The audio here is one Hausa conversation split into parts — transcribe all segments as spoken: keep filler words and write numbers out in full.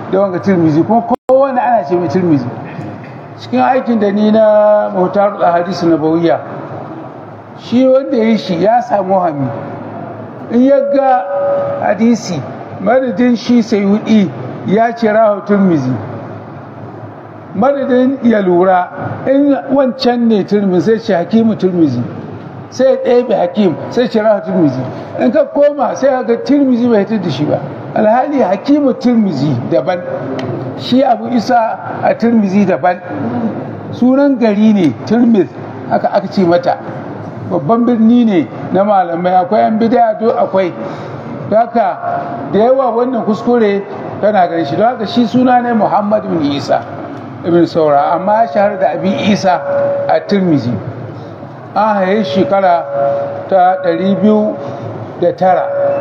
da wanga tirmizi kuma kowane ana ce mai tirmizi. Cikin aikin da ni na muhtar hadisi nabawiyya shi wanda ya shi ya samu hami in ya ga hadisi madadin shi Sayyidi ya ce rahu tirmizi, madadin ya lura in wancan ne tirmizi sai ce hakimu tirmizi, sai ya ɗebe hakim sai ce rahu tirmizi. In ka koma sai ga tirmizi bai hitar da shi ba, alhali hakimu tirmizi daban, shi abu isa a tirmizi daban. Sunan gari ne tirmiz aka aka ce mata, babban birni ne na malamai, akwai yan bid'a to akwai. Haka da yawa wannan kuskure kana ganin shi, don haka shi suna ne Muhammad ibn Isa ibn Saura, amma ya shahara da Abi Isa a tirmizi. An haye shekara ta ɗari biyu da tara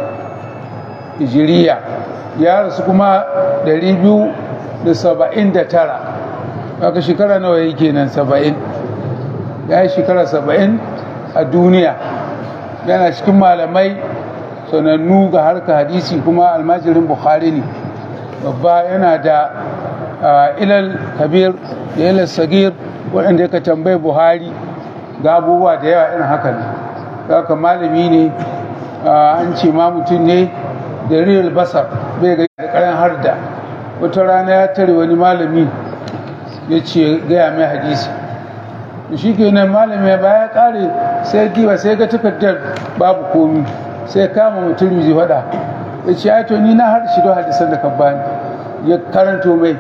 hijiriya, ya rasu kuma ɗari biyu da saba'in da tara. Haka shekara nawa yake nan? Saba'in. Ya yi shekara saba'in a duniya, yana cikin malamai sanannu ga harka hadisi, kuma almajirin Bukhari ne babba. Yana da ilal kabir da ilal sagir waɗanda ya ka tambayi Buhari ga abubuwa da yawa irin haka ne. Haka malami ne, an ce ma mutum ne da riyal basar, bai ga da ƙaran harda. Wata rana ya tare wani malami ya ce gaya mai hadisi, shi kenan malami ya baya kare sai diba sai ga takardar babu komi, sai kama mutum mai faɗa ya ce ai to ni na har shi don hadisan da ka bani, ya karanto mai.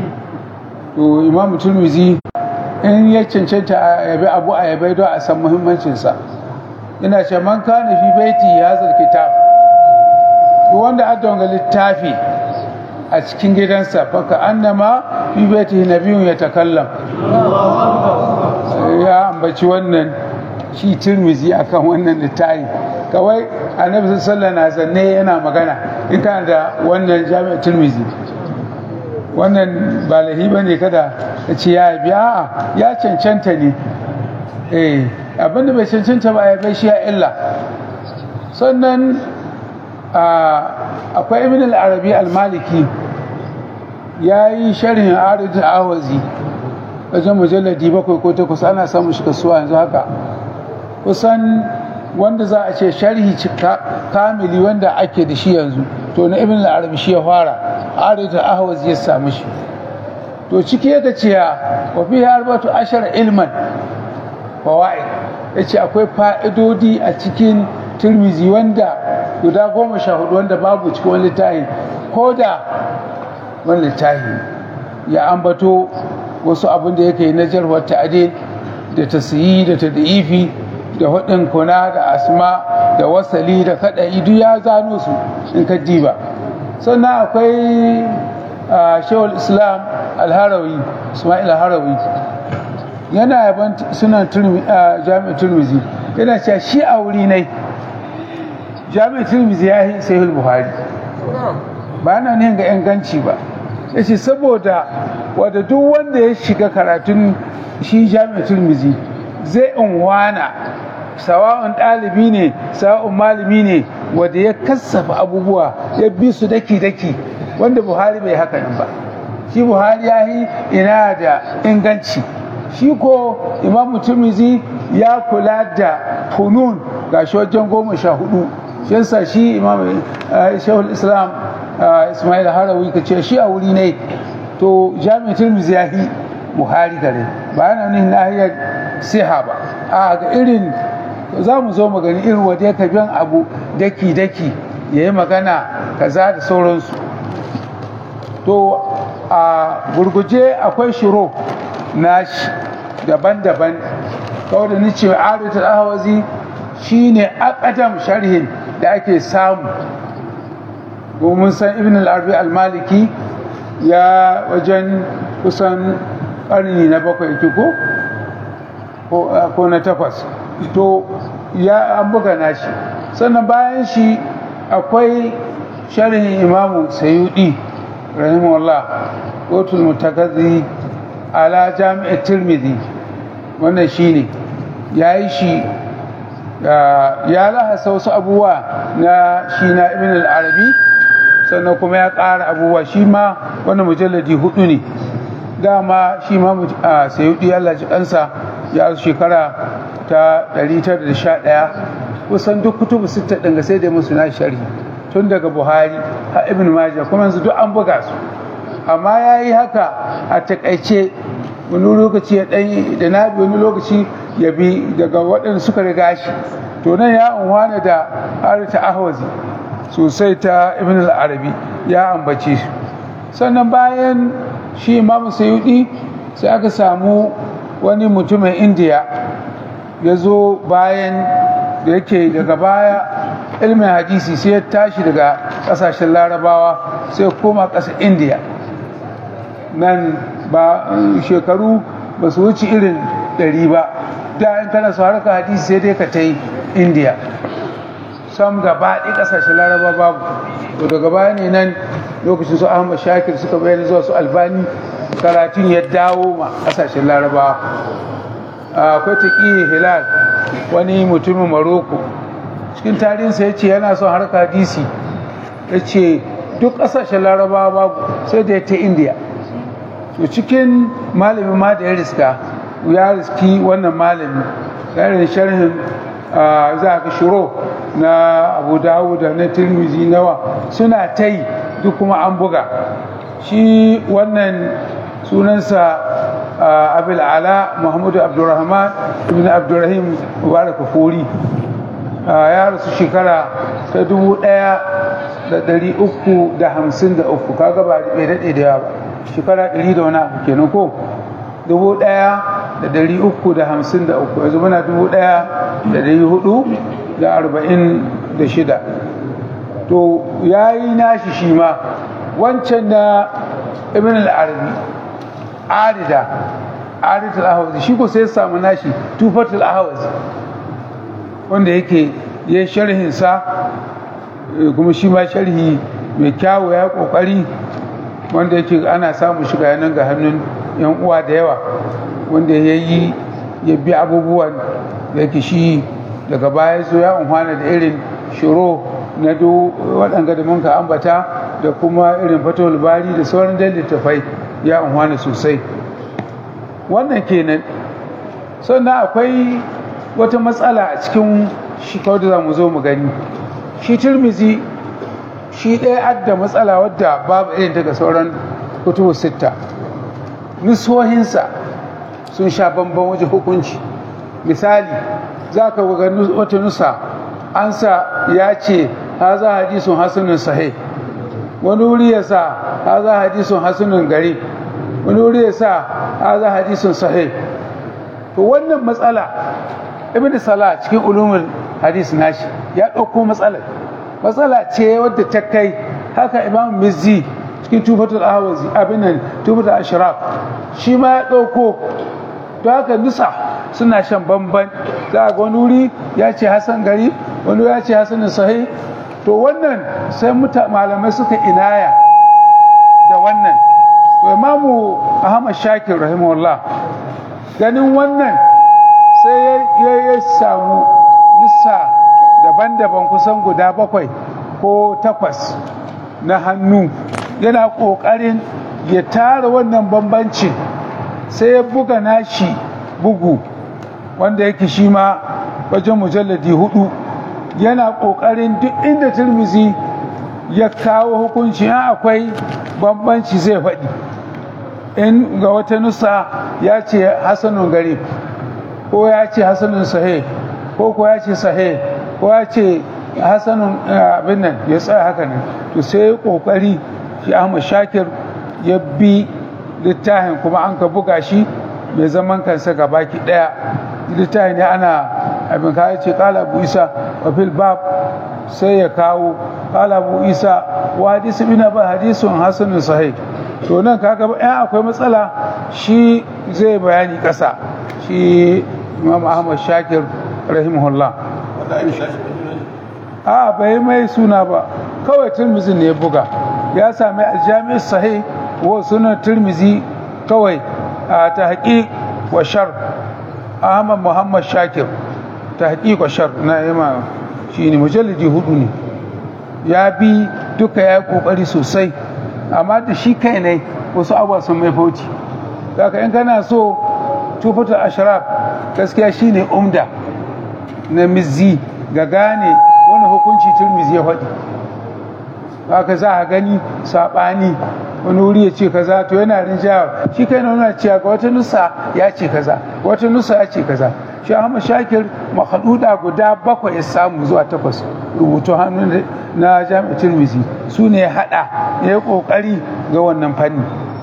To imam Tirmidhi in ya cancanta a yabi abu a yabai don a san muhimmancinsa, ina ce man kana fi baiti hazal kitab, ko wanda adda ga littafi a cikin gidansa faka annama fi baiti nabiyun ya takallam. Ya ambaci wannan shi Tirmidhi akan wannan littafi, kawai annabi sallallahu alaihi wasallam zanne yana magana in kana da wannan jami'ar Tirmidhi. Wannan ba lahi bane kada ya ce ya biya, ya cancanta ne. Eh abinda bai cancanta ba ya bai shi ya illa. Sannan akwai Ibn al-Arabi al-Maliki ya yi sharhin Arid al-Awazi wajen mujalladi bakwai ko takwas, ana samun shi kasuwa yanzu haka. Kusan wanda za a ce sharhi kamili wanda ake da shi yanzu to na Ibn al-Arabi shi ya fara, Arid al-Awazi ya samu shi. To ciki yake cewa wa fi arbatu ashara ilman fawaid, yace akwai fa'idodi a cikin Tirmidhi wanda guda goma sha hudu wanda babu cikin wani littafi, ko da wani littafi ya ambato wasu abin da yake na jarwar ta'adil da tasyi da tad'ifi da hudin kuna da asma da wasali da kadai duk ya zano su in ka diba. Sannan akwai Shaykhul Islam Al-Harawi, Ismail Al-Harawi, yana yaban sunan Jami'ar Tirmidhi, yana cewa shi a wuri ne Jami'ar Tirmidhi ya yi Sahih Buhari, ba na ne ga inganci ba. Yace saboda wanda duk wanda ya shiga karatun shi Jami'ar Tirmidhi zai unwana, sawa'un ɗalibi ne sawa'un malami ne, wanda ya kassafa abubuwa ya bi su daki-daki, wanda Buhari bai haka nan ba. Shi Buhari ya yi ina da inganci, shi ko Imam Tirmidhi ya kula da funun gashi wajen goma sha hudu. Shi yasa shi Imam Shaykhul Islam Ismail Harawi ka ce shi a wuri ne to Jami'ar Tirmidhi ya yi Buhari gare, ba yana nan nahiyar siha ba, a ga irin za mu zo magani irin wanda ya biyan abu daki-daki ya yi magana kaza da sauransu. To a gurguje akwai shiro nashi daban-daban, kawai da nice Arid al-Awazi shine aqdam sharhin da ake samu. Mun san Ibn al-Arabi al-Maliki ya wajen kusan ƙarni na bakwai yake ko ko na takwas, to ya an buga nashi. Sannan bayan shi akwai sharhin Imamu Sayyidi rahimahullah, Qutul Mutakazzi ala Jami'at Tirmidhi, wannan shine yayi shi ya lahasa wasu abubuwa na shi na Ibn al-Arabi sannan kuma ya ƙara abubuwa shi ma wani mujalladi hudu ne. Dama shi ma a Sayudi Allah ji kansa ya shekara ta ɗari tara da sha ɗaya, kusan duk kutubu sitta ɗin ga sai da musu na sharhi tun daga Buhari har Ibn Majah, kuma yanzu duk an buga su. Amma ya yi haka a takaice, wani lokaci ya ɗan da na wani lokaci ya bi daga waɗanda suka riga shi. To nan ya unwana da harita ahwazi sosai ta Ibn al-Arabi ya ambace shi. Sannan bayan shi Imam Sayyidi sai aka samu wani mutumin Indiya ya zo bayan da yake daga baya ilmin hadisi sai ya tashi daga ƙasashen Larabawa sai koma ƙasar Indiya. Nan ba shekaru ba su wuce irin ɗari ba, da in kana su harka hadisi sai dai ka ta yi Indiya, sam gaba ɗaya ƙasashen Laraba babu. To daga baya ne nan lokacin su Ahmad Shakir suka bayyana zuwa su Albani, karatun ya dawo ma ƙasashen Larabawa. Akwai Taqi Hilal, wani mutumin Maroko, cikin tarihinsa ya ce yana son harka hadisi, ya ce duk ƙasashen Larabawa babu sai da ya ta Indiya. To cikin malami ma da ya riska ya riski wannan malami yarin sharhin za ka shiro na Abu Dawud da na Tirmidhi nawa suna ta yi duk kuma an buga. Shi wannan sunansa Abul Ala Muhammadu Abdurrahman ibn Abdurrahim Mubarak Furi, ya rasu shekara ta dubu ɗaya da ɗari uku da hamsin da uku, kaga ba bai daɗe da yawa ba, shekara ɗari da wani abu kenan ko, dubu ɗaya da ɗari uku da hamsin da uku, yanzu muna dubu ɗaya da ɗari hudu da arba'in da shida. To ya yi nashi shi ma wancan na Ibn al-Arabi arida arida al-Ahwazi, shi ko sai samu nashi Tufatul Ahwazi wanda yake ya sharhin sa, kuma shi ma sharhi mai kyawu ya kokari, wanda yake ana samun shiga yanan ga hannun yan uwa da yawa, wanda ya yi ya bi abubuwan da yake shi daga baya zo ya umhana da irin shiro na do waɗanga da mun ka ambata da kuma irin Fathul Bari da sauran da littafai ya umhana sosai. Wannan kenan. Sannan akwai wata matsala a cikin shi kawai da za mu zo mu gani, shi Tirmizi shi ɗaya adda matsala wadda babu irin daga sauran kutubu sitta. Nusohinsa sun sha bamban wajen hukunci. Misali, za ka ga wata nusa an sa ya ce haza hadisun hasanun sahih, wani wuri ya sa haza hadisun hasanun gari, wani wuri ya sa haza hadisun sahih. To wannan matsala Ibn Salah cikin ulumul hadis nashi ya ɗauko matsalar matsala ce wadda ta kai haka Imam Mizzi cikin Tufatul Ahwazi abin nan Tufatul Ashraf shi ma ya ɗauko. To haka nusa suna shan bamban, za ga wani wuri ya ce Hassan gari, wani ya ce Hassan sahih. To wannan sai malamai suka inaya da wannan. To Imamu Ahmad Shakir rahimahullah ganin wannan sai ya samu nusa daban-daban kusan guda bakwai ko takwas na hannu, yana ƙoƙarin ya tara wannan bambancin, sai ya buga nashi bugu wanda yake shi ma wajen mujalladi hudu, yana ƙoƙarin duk inda Tirmizi ya kawo hukunci in akwai bambanci zai faɗi. In ga wata nusa ya ce hasanun garib, ko ya ce hasanun sahih, ko ko ya ce sahih, ko ya ce hasanun abin nan, ya tsaya haka nan. To sai kokari shi Ahmad Shakir ya bi littafin, kuma an ka buga shi mai zaman kansa gabaki daya. Littafin ne ana abin ka ce kala Abu Isa wa fil bab, sai ya kawo kala Abu Isa wa hadisi bin ba hadisun hasanun sahih. To nan kaga in akwai matsala shi zai bayani kasa, shi Imam Ahmad Shakir rahimahullah. a bai mai suna ba, kawai Tirmizi ne ya buga, ya sami aljami'ar sahih wa sunan Tirmizi kawai a tahqiq wa shar Ahmad Muhammad Shakir, tahqiq wa shar na yama shine mujallidi hudu ne. ya bi duka ya yi kokari sosai, amma da shi kai ne wasu abuwa sun mai fauci. Daga in kana so tufatul ashraf gaskiya shine umda na mizzi ga gane wani hukunci Tirmidhi ya faɗi. Haka za a gani saɓani wani wuri ya ce kaza to yana rinjawa shi kai nuna cewa ga wata nusa ya ce kaza wata nusa ya ce kaza. Shi Ahmad Shakir makhaduda guda bakwai ya samu zuwa takwas rubutu hannu na Jami'ar Tirmidhi su ne ya haɗa ya yi ƙoƙari ga wannan fanni.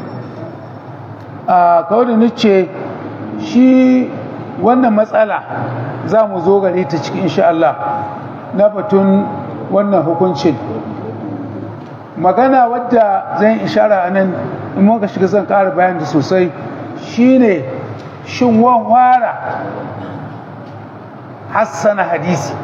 A kawai da nace shi wannan matsala za mu zo gare ta cikin insha Allah na batun wannan hukuncin. Magana wadda zan ishara a nan in muka shiga zan ƙara bayan da sosai shine shin wawara hassana hadisi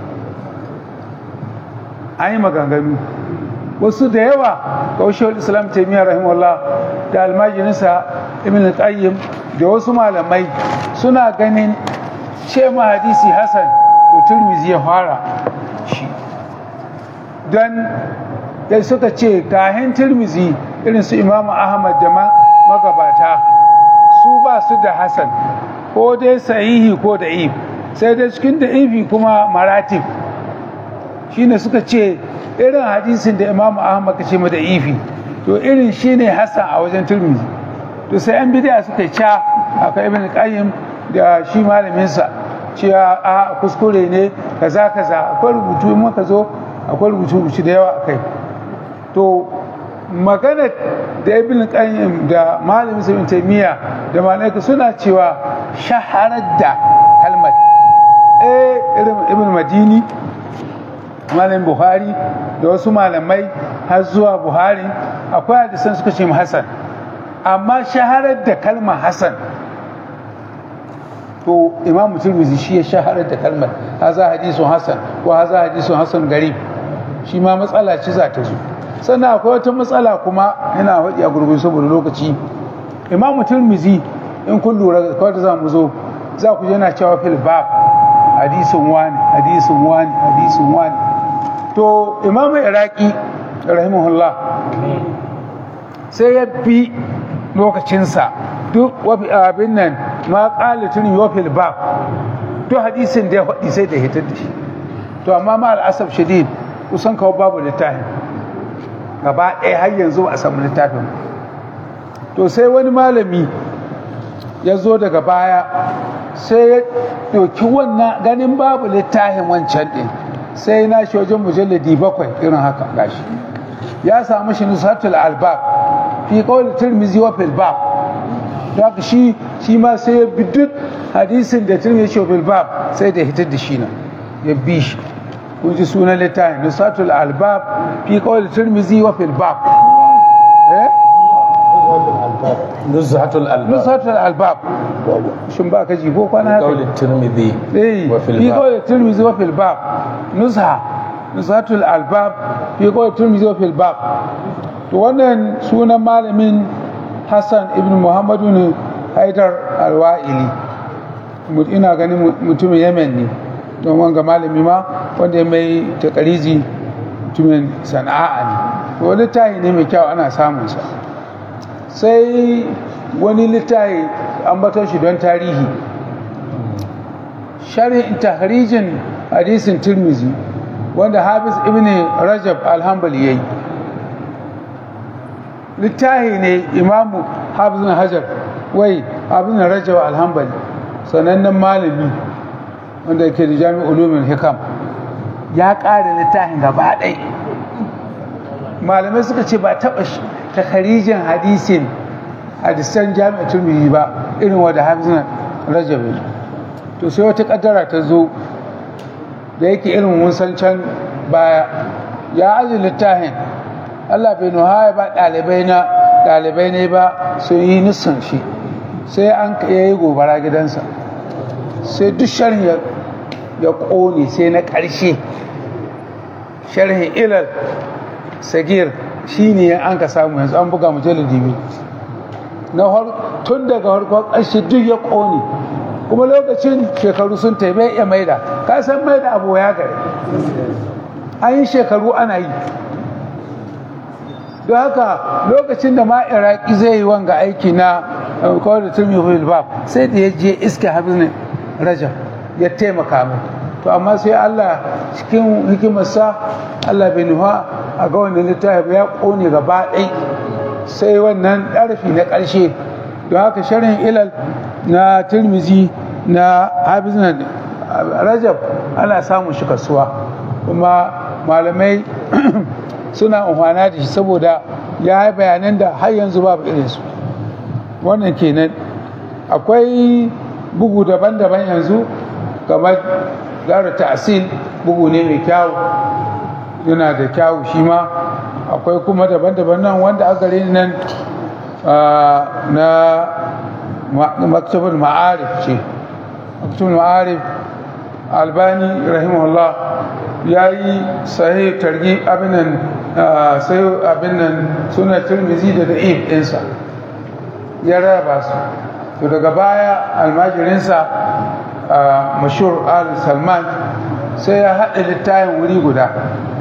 an yi maganganu wasu da yawa kawai islam taimiyya rahimahullah da almajirinsa ibn al-qayyim da wasu malamai suna ganin ce ma hadisi hasan to Tirmidhi ya fara shi don da suka ce kahin Tirmidhi irin su Imam Ahmad da magabata su ba su da hasan ko dai sahihi ko da'if, sai dai cikin da'ifi kuma maratib shine suka ce irin hadisin da Imam Ahmad ka ce ma da'ifi to irin shine hasan a wajen Tirmidhi. To sai an bid'a suka yi ca akwai Ibn Qayyim da shi malaminsa cewa a kuskure ne kaza kaza, akwai rubutu in muka zo akwai rubutu da yawa akai. To magana da Ibn Qayyim da malamin Ibn Taymiyyah da malaika suna cewa shaharar da kalmar eh irin Ibn Madini malamin Buhari da wasu malamai har zuwa Buhari akwai hadisan suka ce Hassan, amma shaharar da kalmar Hassan to Imam Tirmidhi shi ya shaharar da kalmar haza hadisun Hassan ko haza hadisun Hassan garib, shi ma matsala ce za ta zo. Sannan akwai wata matsala kuma yana faɗi a gurgun saboda lokaci. Imam Tirmidhi in kun lura kawai da za mu zo za ku yana cewa fil bab hadisin wani hadisin wani hadisin wani. To Imam Iraqi rahimahullah sai ya bi lokacinsa duk abin nan ma qalatin yofil bab duk hadisin da ya faɗi sai da hitar da shi. To amma ma al'asab shadid kusan kawo babu littafin gaba ɗaya har yanzu ba a samu littafin. To sai wani malami ya zo daga baya sai ya ɗauki wannan ganin babu littafin wancan ɗin sai na shi wajen mujalladi bakwai irin haka gashi ya samu shi nusatul albab fi qawli Tirmidhi wa fil bab. Haka shi shi ma sai ya bi duk hadisin da Tirmidhi wa fil bab sai da hitar da shi nan ya bi shi. Kun ji sunan littafin nusatul albab fi qawli Tirmidhi wa fil bab. Eh nuzhatul albab nuzhatul albab shin ba ka ji ko kwana haka qawli Tirmidhi wa fil bab fi qawli Tirmidhi wa fil bab nuzha nuzhatul albab fi qawli Tirmidhi wa fil bab. To wannan sunan malamin Hassan ibn Muhammad ibn Haidar al-Wa'ili ina ganin mutumin Yemen ne don wanga malami ma wanda ya mai takarizi mutumin Sana'a ne. To littafi ne mai kyau ana samun sa. Sai wani littafi an bato shi don tarihi sharhin tahrijin hadisin Tirmidhi wanda Hafiz ibn Rajab al-Hanbali yayi. Littafi ne Imamu Hafiz ibn Hajar wai Hafiz ibn Rajab al-Hanbali sanannen malami wanda yake da Jami'ul Ulumul Hikam ya ƙara littafin gaba ɗaya. Malamai suka ce ba taɓa takharijin hadisin hadisan Jami'ar Tirmidhi ba irin wanda Hafiz ibn Rajab. To sai wata kaddara ta zo da yake irin mun san can baya ya aji littafin Allah bai nuhaya ba ɗalibai na ɗalibai ne ba sun yi nisan shi sai an yayi gobara gidansa sai duk sharhin ya ƙone sai na ƙarshe sharhin ilal sagir shi ne an ka samu yanzu an buga mujallar dibi na tun daga harkar ƙarshe duk ya ƙone kuma lokacin shekaru sun taibe ya maida ka san maida abu ya gare an yi shekaru ana yi. Don haka lokacin da ma iraki zai yi wanga aiki na kawai da turmi bab sai da ya je iska habibin rajab ya taimaka mai. To amma sai Allah cikin hikimarsa Allah bai nufa a ga wannan littafi ya kone gaba ɗai sai wannan ɗarfi na ƙarshe. Don haka sharhin ilal na tirmizi na habibin rajab ana samun shi kasuwa, kuma malamai suna amfana da shi saboda ya yi bayanan da har yanzu babu irinsu. Wannan kenan. Akwai bugu daban-daban yanzu kamar Daru Ta'sil, bugu ne mai kyawu, yana da kyawu shi ma. Akwai kuma daban-daban nan wanda aka gare nan na Maktabul Ma'arif ce. Maktabul Ma'arif Albani rahimahullah ya yi sahih targhib abin nan sai abin nan sunan Tirmidhi da da'if ɗinsa ya raba su. To daga baya almajirinsa mashhur al Salman sai ya haɗa littafin wuri guda,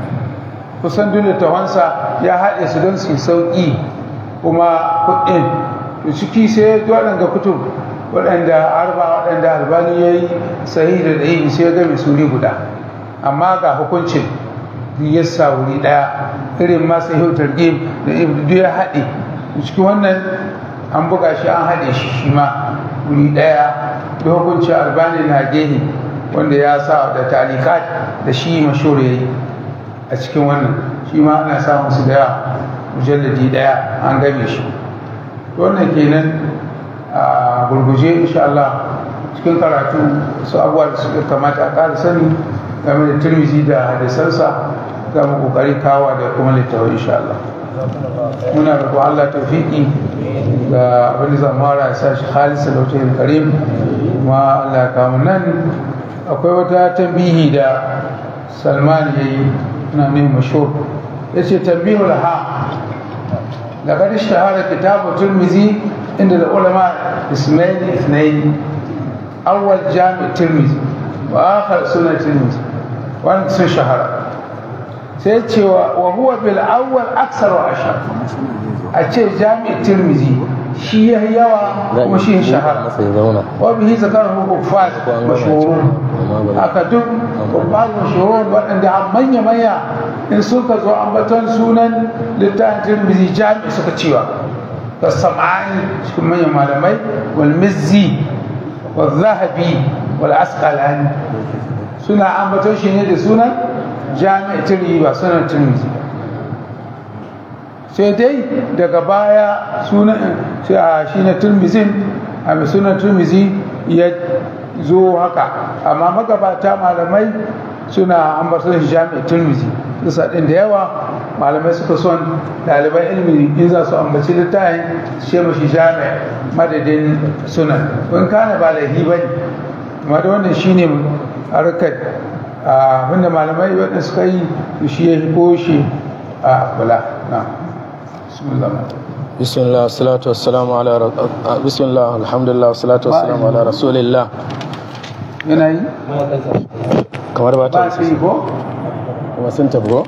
kusan duk littafansa ya haɗe su don su sauƙi kuma kuɗin. To ciki sai waɗanda kutub waɗanda arba waɗanda albani ya yi sahih da da'if sai ya game su wuri guda, amma ga hukuncin yassa wuri daya irin masu yau targib da ibdu ya haɗe cikin wannan an buga shi an haɗe shi shi ma wuri daya da hukuncin albani na gehe wanda ya sa da talikat da shi mashhur yayi a cikin wannan shi ma ana samun su da yawa mujalladi daya an game shi. Wannan kenan a gurguje insha Allah cikin karatu su abubuwa da suka kamata a ƙara sani game da Tirmidhi da hadisansa za mu kokari kawa da kuma littafin insha Allah. Muna roƙon Allah tawfiki ga abin da zamara ya sa shi khalisa da wata karim, kuma Allah ya kawo nan. Akwai wata tambihi da Salman ya yi na ne mashhur, ya ce tambihul ha laqad ishtahara kitabu Tirmidhi inda al-ulama ismail ithnain, awwal jami' Tirmidhi wa akhar sunan Tirmidhi, wannan sun shahara. Sai cewa wa huwa bil awwal aksar wa ashar, a ce jami' Tirmidhi shi ya yawa kuma shi shahara. Wa bihi zakarahu kuffar mashhurun, haka duk kuffar mashhurun waɗanda manya manya in suka zo ambaton sunan littafin Tirmidhi jami' suka cewa da sam'ani cikin manyan malamai, wal mizzi wal zahabi wal asqalani suna ambaton shi ne da sunan jami'a Tirmidhi ba sunan Tirmidhi. Sai dai daga baya sunan shi na Tirmidhi a mai sunan Tirmidhi ya zo haka, amma magabata malamai suna ambaton shi jami'a Tirmidhi. Kusa ɗin da yawa malamai suka son ɗaliban ilimi in za su ambaci littafin shi mashi jami'a madadin sunan, in kana ba laifi ba ne. Amma da wannan shine harkar abinda malamai waɗanda suka yi shi ya ko shi a kula. Na bismillah bismillah salatu wassalamu ala bismillah alhamdulillah salatu wassalamu ala rasulillah. Yana yi kamar ba ta yi ko kuma sun tabgo.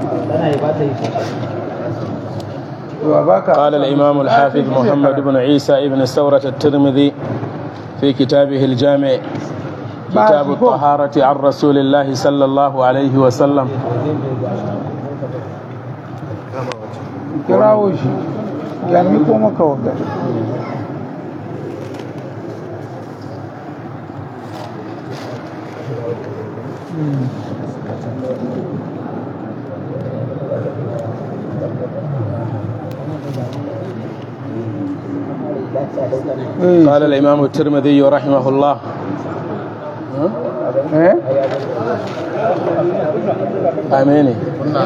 قال الإمام الحافظ محمد بن عيسى ابن ثورة الترمذي في كتابه الجامع كتاب الطهارة عن رسول الله صلى الله عليه وسلم. كراوش يعني كوما كوكا قال الإمام الترمذي رحمه الله آمين.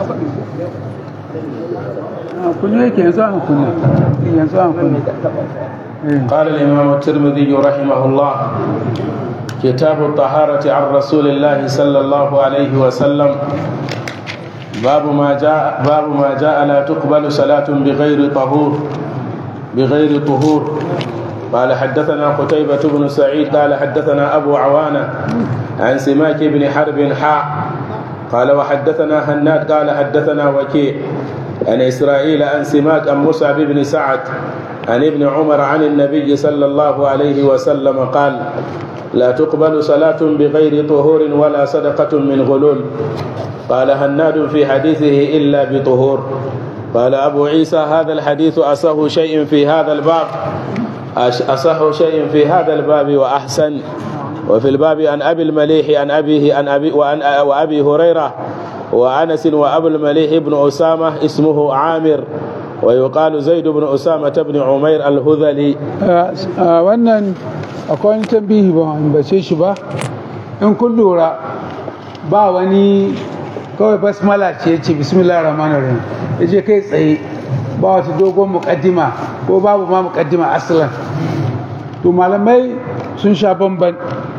قال الإمام الترمذي رحمه الله كتاب الطهارة عن رسول الله صلى الله عليه وسلم. باب ما جاء باب ما جاء لا تقبل صلاة بغير طهور بغير طهور. قال حدثنا قتيبة بن سعيد قال حدثنا أبو عوانة عن سماك بن حرب حاء قال وحدثنا هناد قال حدثنا وكيع عن إسرائيل عن سماك عن مصعب بن سعد عن ابن عمر عن النبي صلى الله عليه وسلم قال لا تقبل صلاة بغير طهور ولا صدقة من غلول. قال هناد في حديثه إلا بطهور. قال أبو عيسى هذا الحديث أصح شيء في هذا الباب أصح شيء في هذا الباب وأحسن. وفي الباب عن أبي المليح عن أبيه عن أبي وعن وأبي هريرة وأنس وأبو المليح بن أسامة اسمه عامر ويقال زيد بن أسامة بن عمير الهذلي. wannan akwai tambihi ba in bace shi ba in kun lura ba wani kawai basmala ce ce bismillahir rahmanir rahim yaje kai tsaye ba wata dogon muqaddima ko babu ma muqaddima aslan. to malamai sun sha bamban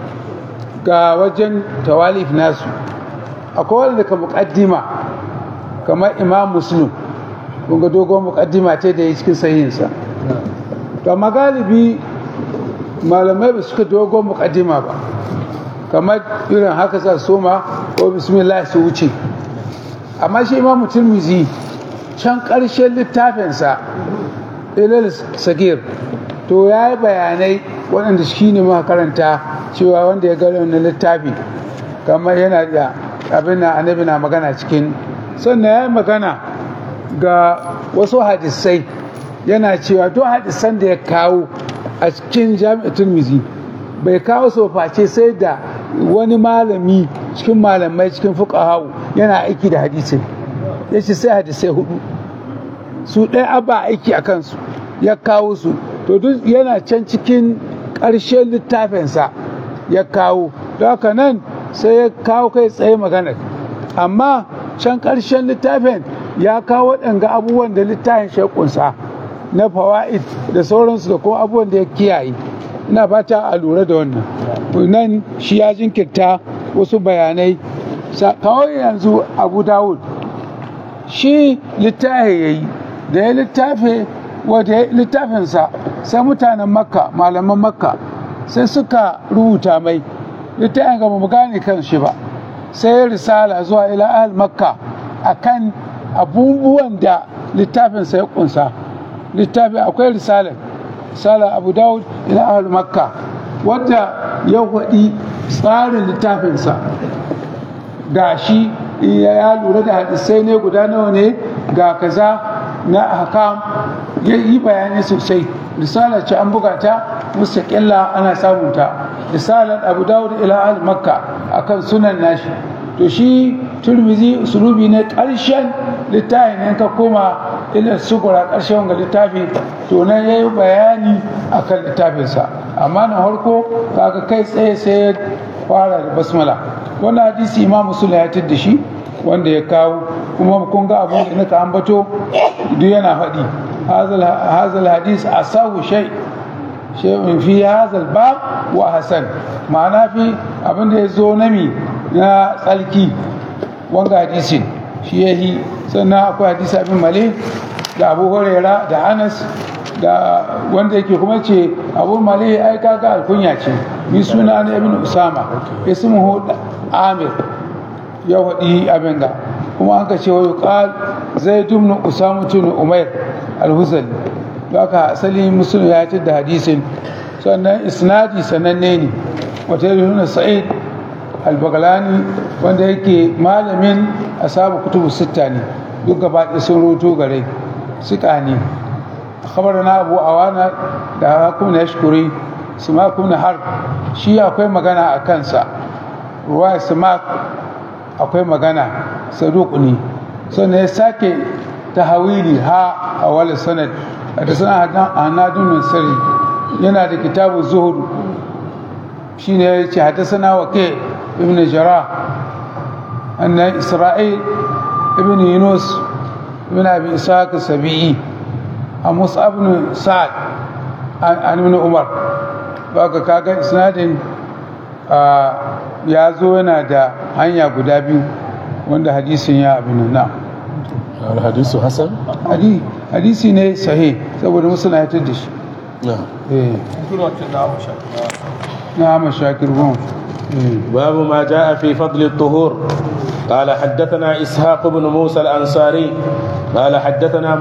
ga wajen tawalif nasu. akwai wanda ka muqaddima kamar imam muslim kun ga dogon muqaddima ce da yake cikin sahihinsa. to amma galibi malamai ba suka dogon muqaddima ba kamar irin haka za su soma ko bismillah su wuce. amma shi imam tirmizi can ƙarshen littafinsa ilal sagir to ya yi bayanai waɗanda shi ne muka karanta cewa wanda ya gano wannan littafi kamar yana da abin da annabi na magana cikin. sannan ya yi magana ga wasu hadisai yana cewa to hadisan da ya kawo a cikin jami'ar Tirmidhi bai kawo su face sai da wani malami cikin malamai cikin fuqaha yana aiki da hadisin. yace sai hadisai hudu su ɗaya abba aiki a kansu ya kawo su. to duk yana can cikin ƙarshen littafinsa ya kawo. don haka nan sai ya kawo kai tsaye maganar, amma can ƙarshen littafin ya kawo waɗanga abubuwan da littafin shekunsa na fawa'id da sauransu da kuma abubuwan da ya kiyaye. ina fata a lura da wannan. nan shi ya jinkirta wasu bayanai. kawai yanzu abu dawud shi littafi ya yi da ya littafi wadda ya littafinsa sai mutanen makka malaman makka sai suka rubuta mai littafin ga mu gane kan shi ba sai ya risala zuwa ila ahal makka akan abubuwan da littafinsa ya kunsa. littafi akwai risala risala abu dawud ila ahal makka wadda ya faɗi tsarin littafinsa ga shi ya lura da hadisai ne guda nawa ne ga kaza na hakam ya yi bayani sosai. risala ce an buga ta mustaqilla ana samun ta risalar abu dawud ila al makka akan sunan nashi. to shi turmizi usulubi ne karshen littafi ne ka koma ila sugura karshen ga littafi to nan yayi bayani akan littafinsa. amma na harko kaga kai tsaye sai fara da basmala. wannan hadisi imam muslim ya tada shi wanda ya kawo kuma kun ga abin da naka ambato duk yana faɗi hazal hadis asahu shay shay'un fi hazal bab wa hasan ma'ana fi abin da ya zo nami na tsalki wanga hadisin shi yahi. sannan akwai hadisi abin male da abu huraira da anas da wanda yake kuma ce abu male ai kaga alkunya ce mi suna ne ibn usama ismuhu amir ya wadi abin ga kuma aka ce wa yuqal zaid ibn usama ibn umair al-huzali. haka asali muslim ya ce da hadisin. sannan isnadi sananne ne wata yana sa'id al-baghlani wanda yake malamin ashabu kutubu sitta ne duk gaba ɗaya sun roto gare sika ne. khabarana abu awana da hakum na yashkuri simakun har shi akwai magana a kansa. ruwa simak akwai magana saduq ne. sannan ya sake tahawili ha a wal sanad da sanad anadun sirri yana da kitabu zuhud shine yace hadathana waqi ibn jarrah anna isra'il ibn yunus ibn abi ishaq sabi'i a mus'ab ibn sa'd an ibn umar. baka kaga isnadin ya zo yana da hanya guda biyu wanda hadisin ya abin nan. hadisu hasan hadisi ne sahih saboda musulun ya tada shi. na eh na mashakir gon باب ما جاء في فضل الطهور. قال حدثنا إسحاق بن موسى الأنصاري قال حدثنا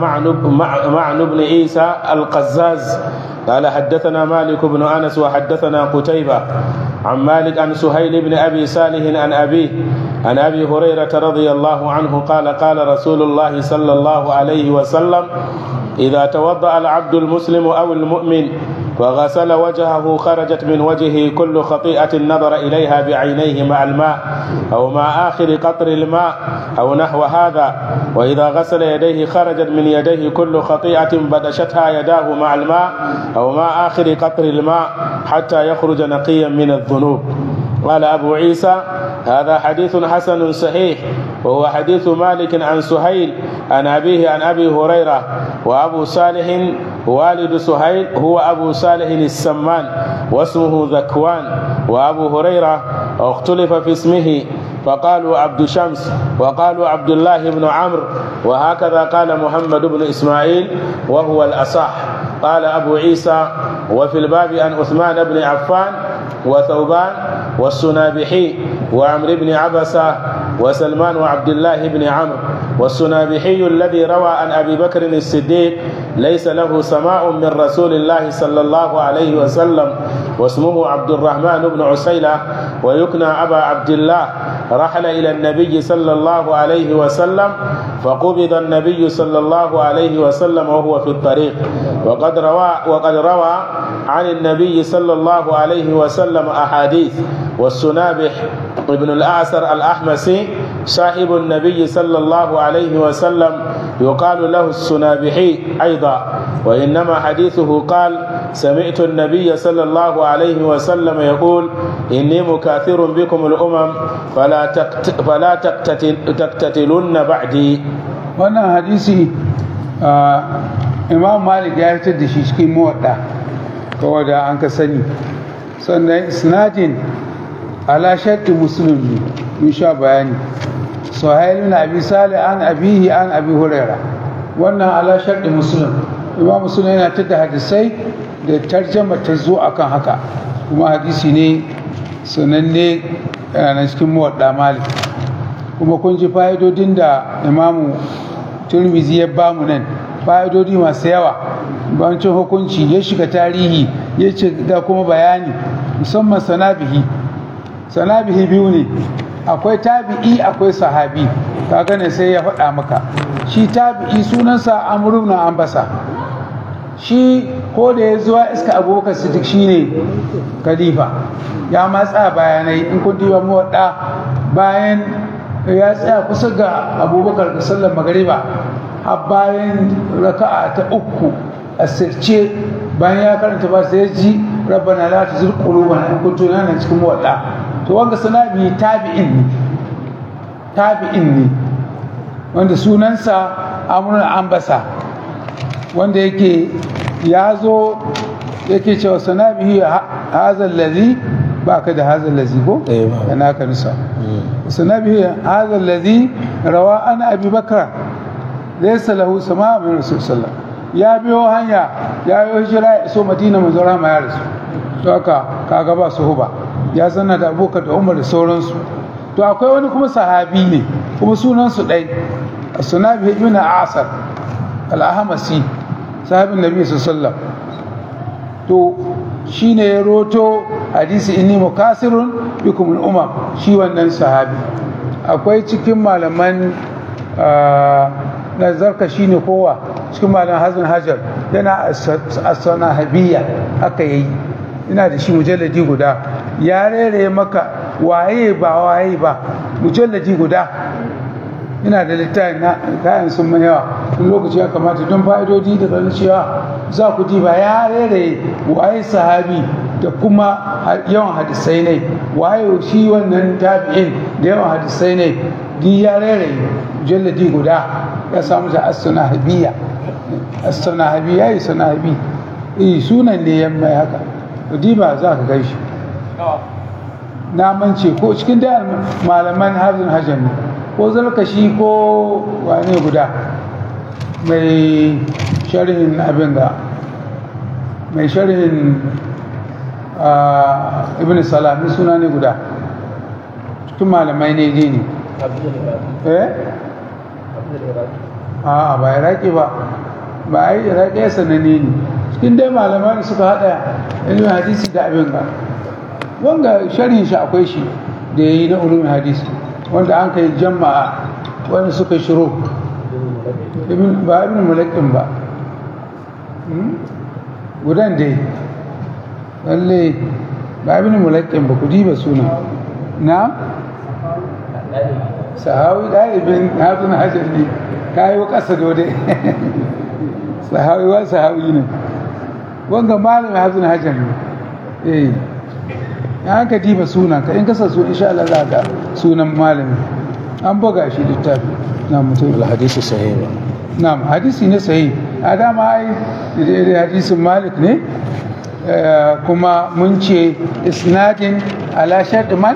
معن بن عيسى القزاز قال حدثنا مالك بن أنس وحدثنا قتيبة عن مالك عن سهيل بن أبي صالح عن أبيه عن أبي هريرة رضي الله عنه قال قال رسول الله صلى الله عليه وسلم إذا توضأ العبد المسلم أو المؤمن فغسل وجهه خرجت من وجهه كل خطيئة نظر إليها بعينيه مع الماء أو مع آخر قطر الماء أو نحو هذا، وإذا غسل يديه خرجت من يديه كل خطيئة بدشتها يداه مع الماء أو مع آخر قطر الماء حتى يخرج نقيا من الذنوب. قال أبو عيسى هذا حديث حسن صحيح، وهو حديث مالك عن سهيل عن أبيه عن أبي هريرة، وأبو صالح والد سهيل هو أبو صالح السمان واسمه ذكوان، وأبو هريرة اختلف في اسمه فقالوا عبد شمس وقالوا عبد الله بن عمرو، وهكذا قال محمد بن إسماعيل وهو الأصح. قال أبو عيسى وفي الباب عن عثمان بن عفان وثوبان والسنابحي وعمر بن عبسة وسلمان وعبد الله بن عمرو. والسنابحي الذي روى عن أبي بكر الصديق ليس له سماع من رسول الله صلى الله عليه وسلم، واسمه عبد الرحمن بن عسيلة ويكنى أبا عبد الله. رحل إلى النبي صلى الله عليه وسلم فقبض النبي صلى الله عليه وسلم وهو في الطريق. وقد روى وقد روى عن النبي صلى الله عليه وسلم أحاديث. والسنابح ابن الأعسر الأحمسي صاحب النبي صلى الله عليه وسلم يقال له السنابحي أيضا، وإنما حديثه قال سمعت النبي صلى الله عليه وسلم يقول إني مكاثر بكم الأمم فلا تقت... فلا تقتتل... تقتتلن بعدي. wannan hadisi Imam Malik ya fitar da shi cikin muwadda kawai da an ka sani, sannan isnadin ala sharti muslim mun sha bayani. Suhail bin Abi Salih an abihi an Abi Huraira, wannan ala sharti muslim. Imam Muslim yana tada hadisai da tarjama ta zo akan haka, kuma hadisi ne sananne yana cikin muwadda Malik. Kuma kun ji fa'idodin da Imam Tirmidhi ya bamu nan, fa'idodi masu yawa. Bancin hukunci ya shiga tarihi ya ce da kuma bayani, musamman sanabihi. Sanabihi biyu ne, akwai tabi'i akwai sahabi. Kaga ne sai ya faɗa maka shi tabi'i sunansa Amr ibn Ambasa, shi ko da ya zuwa iska Abubakar Siddiq shine khalifa, ya matsa bayanai. In kun diba muwadda, bayan ya tsaya kusa ga Abubakar da sallar magariba har bayan raka'a ta uku a sirce, bayan ya karanta ba sai ya ji rabbana la tuzigh qulubana in kuntum nan cikin muwadda. To wanga sanabi tabi'in ne, tabi'in ne wanda sunansa Amr Ambasa, wanda yake ya zo yake cewa sanabi hazal ladhi baka da hazal ladhi ko yana ka nisa sanabi hazal ladhi rawa an Abi Bakr laysa lahu sama' min Rasul sallallahu ya biyo hanya ya yi hijira ya iso Madina manzo rahama ya rasu. To haka kaga ba su huba, ya zanna da Abubakar da Umar da sauransu. To akwai wani kuma sahabi ne kuma sunansu ɗai, Sunabi ibn Asar al-Ahmasi sahabin Nabi sallallahu. To shine ya roto hadisi inni mukasirun bikum al-umam, shi wannan sahabi. Akwai cikin malaman na zarka shine kowa cikin malaman Hazan Hajar yana as-Sanahabiyya haka yayi, ina da shi mujalladi guda ya rere maka waye ba waye ba, mujalladi guda. Ina da littafi na kayan sun mai yawa, tun lokaci ya kamata don fa'idodi da ganin cewa za ku ji ba ya rere waye sahabi da kuma yawan hadisai ne, waye shi wannan tabi'in da yawan hadisai ne, di ya rere mujalladi guda ya samu da as-Sanahabiyya. As-Sanahabiyya yi Sanahabi eh sunan ne yan mai haka, diba za ka gaishe. Na mance ko cikin da malaman Hazan Hajar ne ko Zarkashi ko wane guda mai sharhin abin ga mai sharhin Ibn Salah, suna ne guda cikin malamai ne dai ne eh a ba iraki ba ba a yi iraki ya sananne ne cikin dai malamai da suka haɗa ilimin hadisi da abin ga wanga sharhin shi akwai shi da ya yi na ulumin hadisi wanda an kai jama'a wanda suka shiro ba ibn mulakin ba gudan dai lalle ba ibn mulakin ba ku diba suna na sahawi ɗalibin hafin hajjar ne ka yi wa ƙasa dode sahawi wa sahawi ne wanga malamin hafin hajjar ne eh ya ka diba sunan ka in kasa su insha Allah za ka sunan malami an buga shi littafi na mutum al-hadisi sahih na'am hadisi ne sahih a dama ai hadisin malik ne kuma mun ce isnadin ala shart man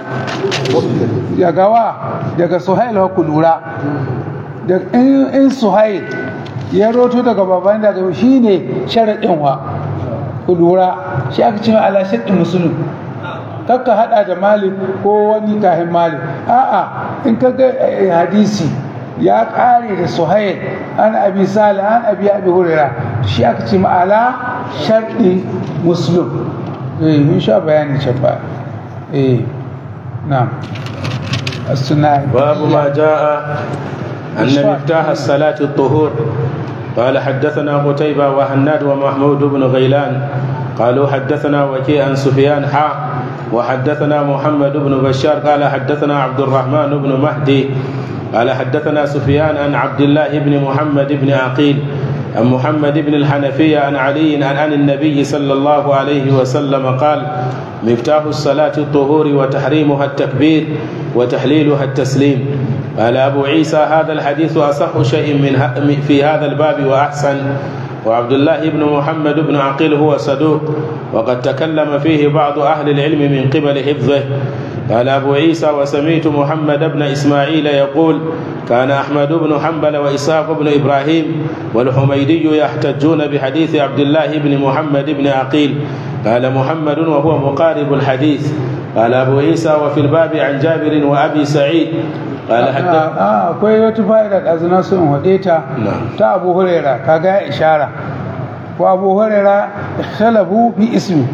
daga wa daga suhail ku lura da in suhail ya roto daga baban daga shine sharadin wa ku lura shi aka ce ala shart muslim kakka hada da malik ko wani kahin malik a'a in kaga hadisi ya kare da suhail an abi salih an abi abi hurairah shi aka ce ma'ala sharɗi muslim eh mun sha bayani can ba eh na'am as-sunnah babu ma jaa anna miftah as-salat at-tuhur قال حدثنا قتيبة وهناد ومحمود بن غيلان قالوا حدثنا وكيع عن سفيان حا وحدثنا محمد بن بشار قال حدثنا عبد الرحمن بن مهدي قال حدثنا سفيان عن عبد الله بن محمد بن عقيل عن محمد بن الحنفية عن علي عن عن النبي صلى الله عليه وسلم قال مفتاح الصلاة الطهور وتحريمها التكبير وتحليلها التسليم قال أبو عيسى هذا الحديث أصح شيء من في هذا الباب وأحسن وعبد الله بن محمد بن عقيل هو صدوق وقد تكلم فيه بعض أهل العلم من قبل حفظه قال أبو عيسى وسمعت محمد بن إسماعيل يقول كان أحمد بن حنبل وإسحاق بن إبراهيم والحميدي يحتجون بحديث عبد الله بن محمد بن عقيل قال محمد وهو مقارب الحديث قال أبو عيسى وفي الباب عن جابر وأبي سعيد قال حدث آه akwai wata fa'ida da azna sun wadeta ta Abu Huraira kaga ishara ko Abu Huraira ikhtalafu fi ismi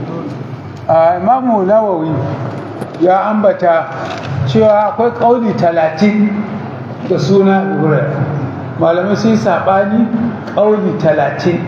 Imam Nawawi ya ambata cewa akwai kauli talatin da suna Abu Huraira malamai sun sabani kauli talatin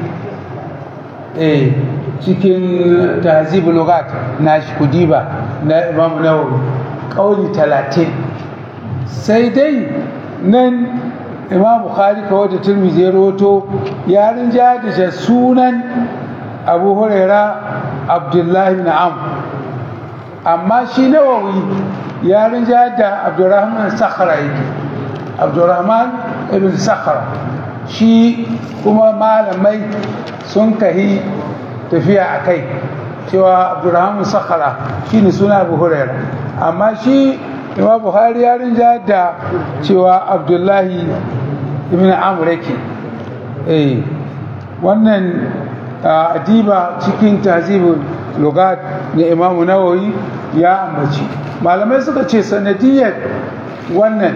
eh cikin tahzibul lughat na shi kudiba na Imam Nawawi kauli talatin sai dai nan Imam Bukhari kawai da Tirmidhi ya rawato ya rinja da sunan Abu Huraira Abdullahi ibn Amr amma shi Nawawi ya rinja da Abdurrahman Sakhra yake Abdurrahman ibn Sakhra shi kuma malamai sun kahi tafiya a kai cewa Abdurrahman Sakhra shine suna Abu Huraira amma shi Imam Bukhari ya rinja da cewa Abdullahi ibn Amr yake eh wannan adiba cikin tahzibul lugat na Imam Nawawi ya ambaci malamai suka ce sanadiyar wannan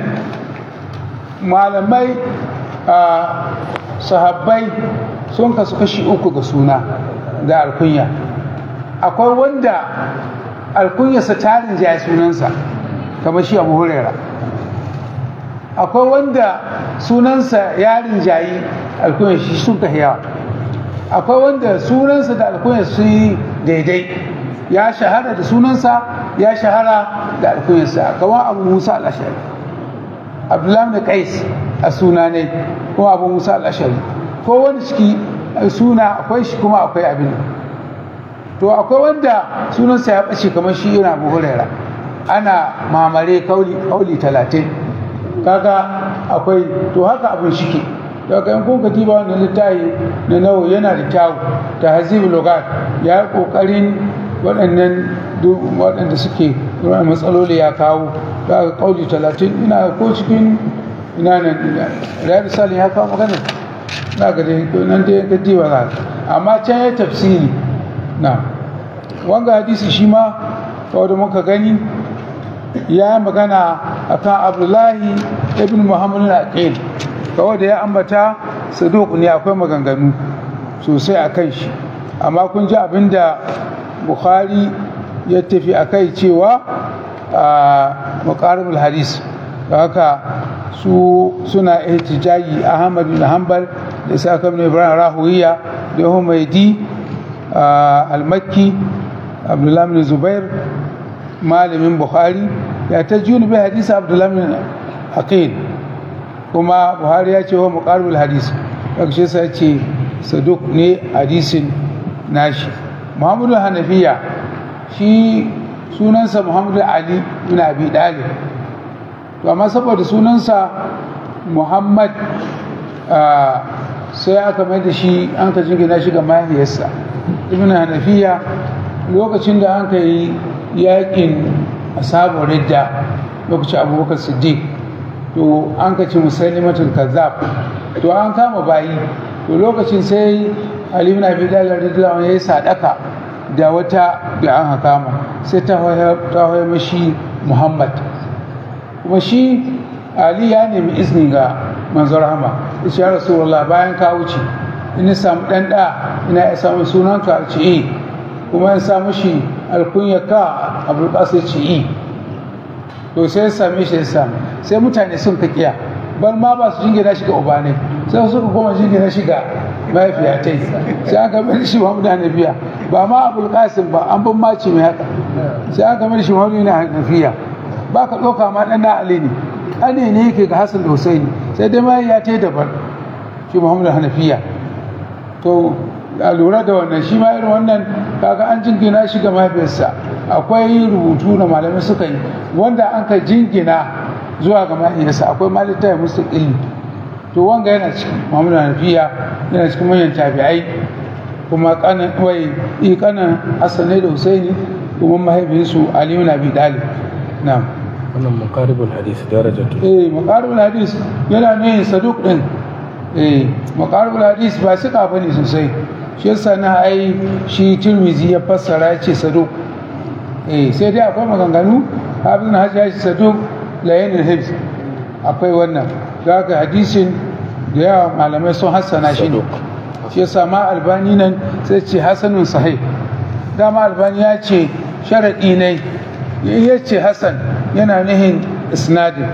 malamai sahabbai sun kasu kashi uku ga suna da alkunya akwai wanda alkunyarsa tarin jaya sunansa kamar shi Abu Huraira akwai wanda sunansa ya rinjayi alkunyar shi sun ka yawa akwai wanda sunansa da alkunyar su yi daidai ya shahara da sunansa ya shahara da alkunyarsa kamar Abu Musa al-Ashari Abdullahi bin Qais a suna ne kuma Abu Musa al-Ashari ko wani ciki suna akwai shi kuma akwai abin to akwai wanda sunansa ya bace kamar shi yana Abu Huraira ana mamare kauli kauli talatin kaga akwai to haka abin shike daga in kun ka diba wannan littafi na nawo yana da kyawu tahzibul lugat ya kokarin waɗannan waɗanda suke matsaloli ya kawo daga kauli talatin ina ko cikin ina nan rayar salih ya kawo magana na ga dai nan dai ka diba za amma can ya tafsiri na wanga hadisi shi ma wanda muka gani ya magana akan abdullahi ibn muhammad al-aqil kawai da ya ambata saduq ne akwai maganganu sosai a kan shi amma kun ji abinda bukhari ya tafi a kai cewa a muqaribul hadis haka su suna ihtijaji ahmad bin hanbal da saka ibn ibrahim rahuwiya da humaydi al-makki abdullah bin zubair malamin bukhari ya tajuni bi hadisi abdullah bin aqil kuma buhari ya ce wa muqaribul hadis kace sai ce saduq ne hadisin nashi muhammadu hanafiya shi sunansa muhammadu ali bin abi dalib to amma saboda sunansa muhammad sai aka mai da shi an ka jingina shi ga mahaifiyarsa ibn hanafiya lokacin da an ka yi yakin ashabu ridda lokacin abubakar siddiq to an ka ci musailimatul kazzab to an kama bayi to lokacin sai ali ibn abi talib radiyallahu anhu ya sadaka da wata da an hakama sai ta hoya ta hoya mashi muhammad kuma shi ali ya nemi izini ga manzon rahama ya rasulullah bayan ka wuce in samu dan da ina ya samu sunanka ce eh kuma in samu shi alkunyaka abul qasim ce eh to sai same shi ya samu sai mutane sun ka kiya bar ma ba su jingina shi ga uba ne sai suka koma jingina shi ga mahaifiya ta yi sai aka bar shi muhammadu hanafiya ba ma abul qasim ba an ban maci mai haka sai aka bar shi muhammadu hanafiya ba ka ɗauka ma ɗan na ali ne ali ne yake ga hasan da husaini sai dai ma ya ta yi daban shi muhammadu hanafiya to a lura da wannan shi ma irin wannan kaga an jingina shi ga mahaifiyarsa akwai rubutu na malamai suka yi wanda an ka jingina zuwa ga mahaifiyarsa akwai malita ya musu ilmi to wanga yana cikin muhammadu hanafiya yana cikin manyan tabi'ai kuma kanan wai i kanan hasan da husaini kuma mahaifiyarsu ali ibn abi talib na'am wannan muqaribul hadis darajatu eh muqaribul hadis yana ne saduq din eh muqaribul hadis ba suka bane sosai shi yasa na ai shi tirmizi ya fassara ya ce saduq eh sai dai akwai maganganu habibun hajji ya ce saduq layanul hibs akwai wannan da haka hadisin da yawa malamai sun hassana shi ne shi yasa ma albani nan sai ce hasanun sahih dama albani ya ce sharadi ne ya ce hasan yana nihin isnadin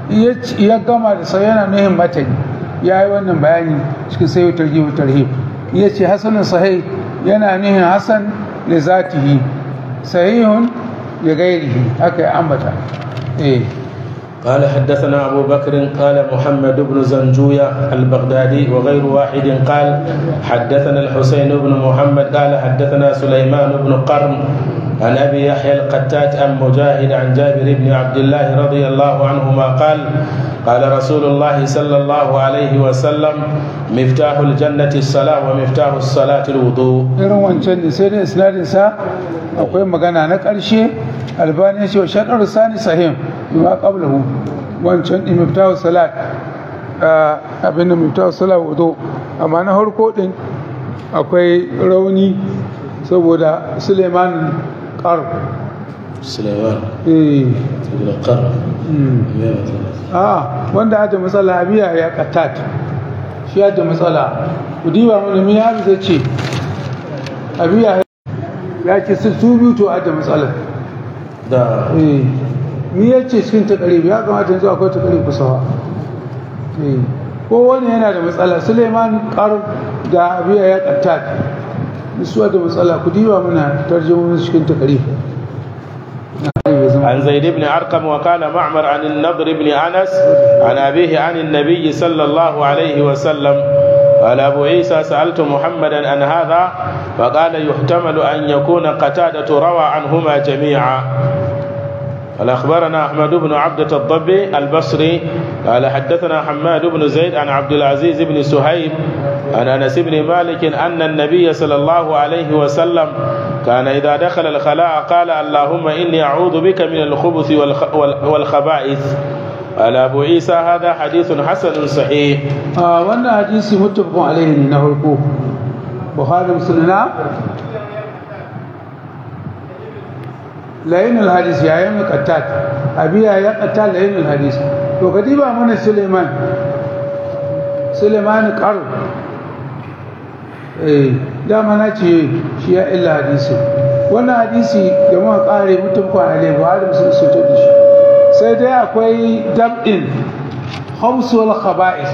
ya gama da sai yana nihin matani ya yi wannan bayani cikin sai tarjih tarhib ya ce hasanun sahih yana nihin hasan li zatihi sahihun li ghairihi haka ya ambata eh قال حدثنا أبو بكر قال محمد بن زنجوية البغدادي وغير واحد قال حدثنا الحسين بن محمد قال حدثنا سليمان بن قرن عن أبي يحيى القتات عن مجاهد عن جابر بن عبد الله رضي الله عنهما قال قال رسول الله صلى الله عليه وسلم مفتاح الجنة الصلاة ومفتاح الصلاة الوضوء. irin wancan ne sai da isnadin sa akwai magana na ƙarshe albani ya ce wa shaɗar sani sahih bima qablahu wancan din miftahu salat abin da miftahu salat wudu amma na harko din akwai rauni saboda Suleiman Qar Suleiman eh Qar ah wanda hada matsala abiya ya qatat shi hada matsala ku diba mun me ya zai ce abiya ya ce su biyu to hada matsala da eh ni ya ce cikin takarib ya kamata yanzu akwai takarib kusawa ko wani yana da matsala Suleiman Qar da abiya ya qatat su da matsala ku diba muna tarjumomin cikin takarib عن زيد بن أرقم وقال معمر عن النضر بن أنس عن أبيه عن النبي صلى الله عليه وسلم قال أبو عيسى سألت محمدا عن هذا فقال يحتمل أن يكون قتادة روى عنهما جميعا. قال أخبرنا أحمد بن عبدة الضبي البصري قال حدثنا حماد بن زيد عن عبد العزيز بن سهيب عن أنس بن مالك أن النبي صلى الله عليه وسلم كان إذا دخل الخلاء قال اللهم إني أعوذ بك من الخبث والخبائث. قال أبو عيسى هذا حديث حسن صحيح. آه وانا حديث متفق عليه نهركو بخاري مسلم لين الحديث يا يوم قتات abiya ya qata layin hadis to kadiba mana Suleiman Suleiman qaru eh dama na ce shi ya illa hadisi wannan hadisi da muka kare mutum ko alai Buhari Muslim su ta dashi sai dai akwai dab'in khums wal khaba'is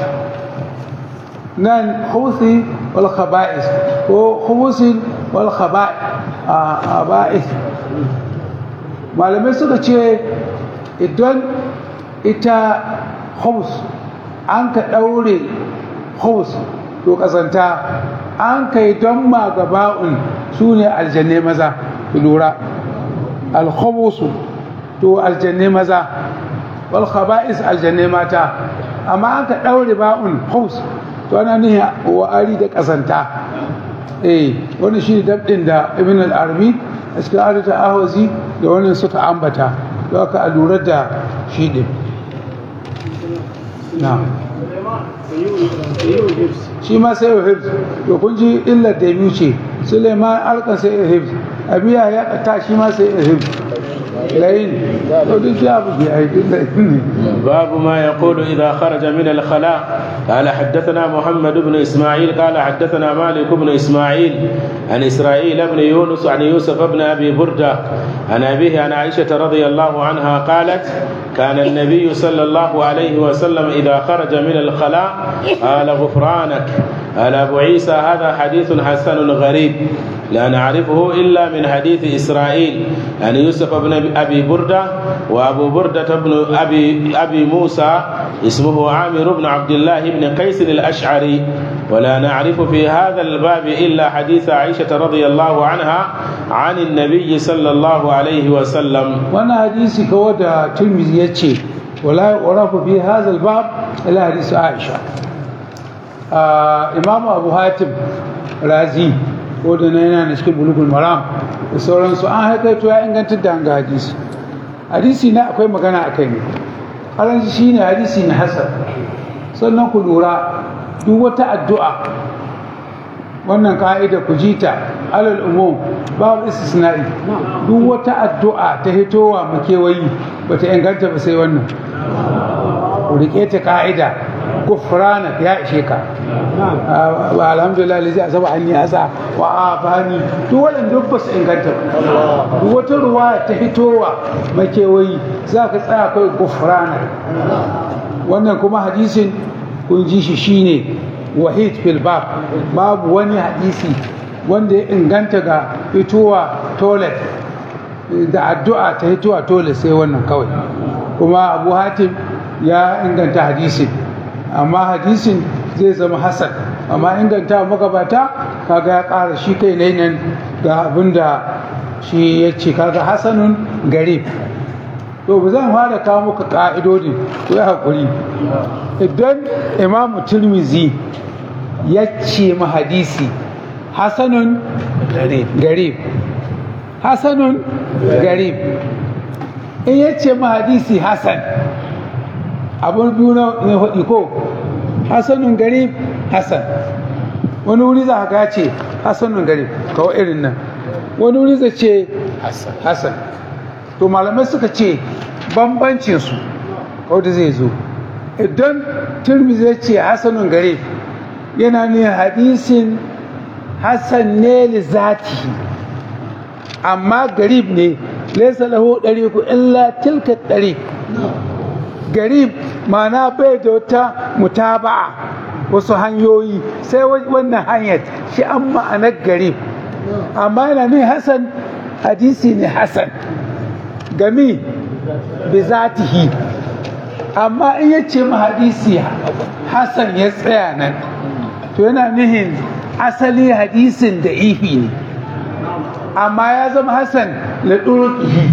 nan khumsi wal khaba'is ko khumusin wal khaba'is malamai suka ce idan ita khums an ka daure khums to kasanta an kai don magaba'un su ne aljanne maza lura alkhubusu to aljanne maza wal khaba'is aljanne mata amma an ka daure ba'un khubs to ana nihi wa'ari da kasanta eh wannan shi dabdin da ibn al-arabi a cikin adata ahwazi da wannan suka ambata to aka lura da shi din na'am shi ma sai hibs to kun ji illar da biyu ce Suleiman alkan sai hibs abiya ya kata shi ma sai hibs layin to duk ya buge ai باب ما يقول إذا خرج من الخلاء قال حدثنا محمد بن إسماعيل قال حدثنا مالك بن إسماعيل عن إسرائيل بن يونس عن يوسف بن أبي بردة عن أبيه عن عائشة رضي الله عنها قالت كان النبي صلى الله عليه وسلم إذا خرج من الخلاء قال غفرانك. قال أبو عيسى هذا حديث حسن غريب لا نعرفه إلا من حديث إسرائيل عن يوسف بن أبي بردة وأبو بردة بن أبي, أبي موسى اسمه عامر بن عبد الله بن قيس الأشعري ولا نعرف في هذا الباب إلا حديث عائشة رضي الله عنها عن النبي صلى الله عليه وسلم. وانا حديثي كودا تلميذ يتشي ولا يعرف في هذا الباب إلا حديث عائشة. آه إمام أبو هاتم رازي wadda yana na cikin bulugul maram da sauransu an haikaito ya inganta da hanga hadisi hadisi na akwai magana a kai ne haranci shi ne hadisi na hasan sannan ku lura duk wata addu'a wannan ka'ida ku ji ta alal umum babu istisna'i duk wata addu'a ta hitowa makewayi bata inganta ba sai wannan ku rike ta ka'ida gufrana ya ishe ka alhamdulillah lizi a saba hannu asa wa afani duk waɗanda duk ba su inganta ba duk wata ruwa ta hitowa makewayi za ka tsaya kai gufrana wannan kuma hadisin kun ji shi shine wahid fil bab babu wani hadisi wanda ya inganta ga hitowa toilet da addu'a ta hitowa toilet sai wannan kawai kuma abu hatim ya inganta hadisin amma hadisin zai zama hasan amma inganta magabata kaga ya ƙara shi kai ne nan ga abinda shi ya ce kaga hasanun garib to ba zan fara kawo muka ka'idodi ko ya haƙuri idan imamu tirmizi ya ce ma hadisi hasanun garib hasanun garib in ya ce ma hadisi hasan abun biyu na hudu ko hasanun garib hasan wani wuri za ka ce hasanun garib kawo irin nan wani wuri za ce hasan to malamai suka ce bambancin su kawo da zai zo idan tirmidhi ya ce hasanun garib yana ne hadisin hasan ne li zatihi amma garib ne laysa lahu dariqu illa tilka dariq garib ma'ana bai da wata mutaba'a wasu hanyoyi sai wannan hanyar shi an ma'anar garib amma yana ne hasan hadisi ne hasan gami bi zatihi amma in ya ce ma hadisi hasan ya tsaya nan to yana nihin asali hadisin da ifi ne amma ya zama hasan la duruki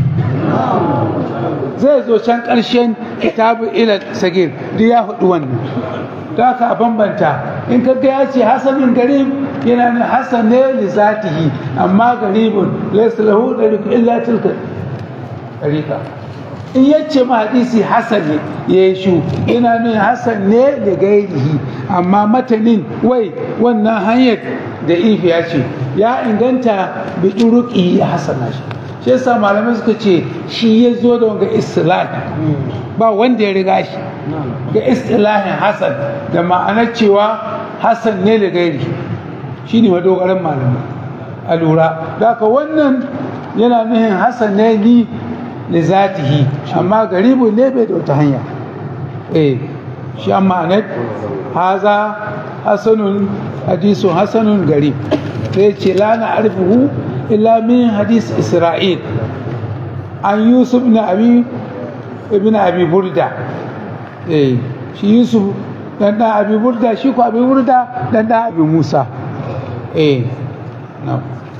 zai zo can ƙarshen kitabu ila sagir duk ya hudu wannan ta ka bambanta in ka ga ya ce hasanun garib yana ne hasan ne li zatihi amma garibun laysa lahu dariq illa tilka dariqa in yace ma hadisi hasan ne yayi shu yana ne hasan ne da gairihi amma matanin wai wannan hanyar da ifi ya ce ya inganta bi turuqi ya hasana shi shi yasa malamai suka ce shi ya zo da wanga istilahi ba wanda ya riga shi ga istilahin hasan da ma'anar cewa hasan ne da gairi shi ne madogaran malamai a lura da haka wannan yana nuhin hasan ne ni da zatihi amma garibu ne bai da wata hanya eh shi an ma'anar haza hasanun hadisun hasanun garib sai ce la na arfihu illa min hadis isra'il an yusuf ibn abi ibn abi burda eh shi yusuf dan da abi burda shi ko abi burda dan da abi musa eh na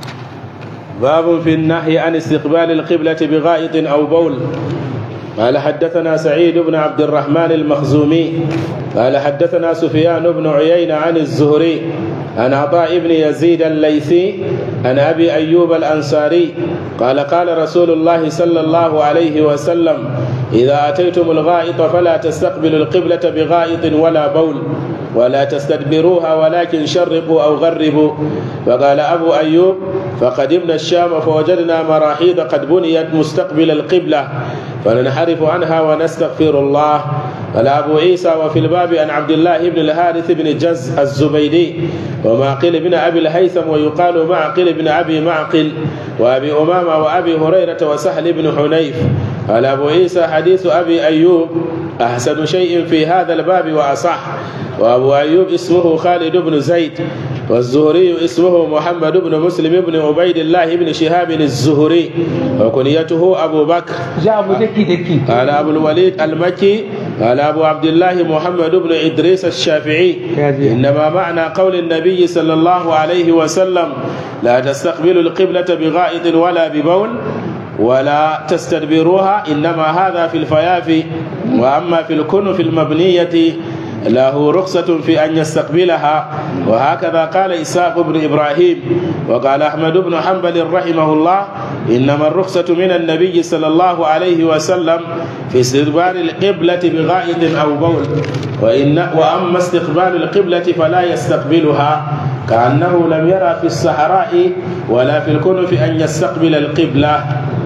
باب في النهي عن استقبال القبلة بغائط أو بول. قال حدثنا سعيد بن عبد الرحمن المخزومي قال حدثنا سفيان بن عيينة عن الزهري عن عطاء بن يزيد الليثي عن أبي أيوب الأنصاري قال قال رسول الله صلى الله عليه وسلم إذا أتيتم الغائط فلا تستقبلوا القبلة بغائط ولا بول ولا تستدبروها ولكن شرقوا أو غربوا. فقال أبو أيوب فقدمنا الشام فوجدنا مراحيض قد بنيت مستقبل القبلة فننحرف عنها ونستغفر الله. قال أبو عيسى وفي الباب عن عبد الله بن الحارث بن جز الزبيدي ومعقل بن أبي الهيثم ويقال معقل بن أبي معقل وأبي أمامة وأبي هريرة وسهل بن حنيف. قال أبو عيسى حديث أبي أيوب أحسن شيء في هذا الباب وأصح. وأبو أيوب اسمه خالد بن زيد والزهري اسمه محمد بن مسلم بن عبيد الله بن شهاب الزهري وكنيته أبو بكر. قال أبو الوليد المكي قال أبو عبد الله محمد بن إدريس الشافعي إنما معنى قول النبي صلى الله عليه وسلم لا تستقبلوا القبلة بغائط ولا ببول ولا تستدبروها إنما هذا في الفيافي وأما في الكنف المبنية له رخصة في أن يستقبلها. وهكذا قال إسحاق بن إبراهيم. وقال أحمد بن حنبل رحمه الله إنما الرخصة من النبي صلى الله عليه وسلم في استقبال القبلة بغائط أو بول وإن وأما استقبال القبلة فلا يستقبلها كأنه لم يرى في الصحراء ولا في الكنف أن يستقبل القبلة.